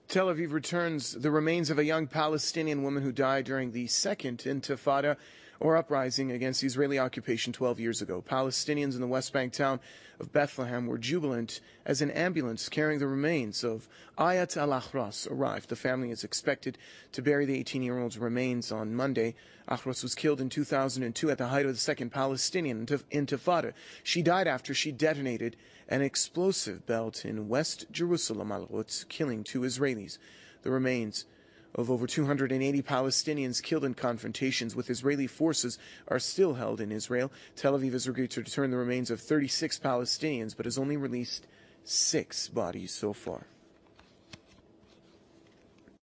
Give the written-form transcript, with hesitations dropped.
Tel Aviv returns the remains of a young Palestinian woman who died during the second Intifada, or uprising, against Israeli occupation 12 years ago. Palestinians in the West Bank town of Bethlehem were jubilant as an ambulance carrying the remains of Ayat al-Ahras arrived. The family is expected to bury the 18-year-old's remains on Monday. Ahras was killed in 2002 at the height of the Second Palestinian Intifada. She died after she detonated an explosive belt in West Jerusalem, Al-Quds, killing 2 Israelis. The remains of over 280 Palestinians killed in confrontations with Israeli forces are still held in Israel. Tel Aviv has agreed to return the remains of 36 Palestinians, but has only released 6 bodies so far.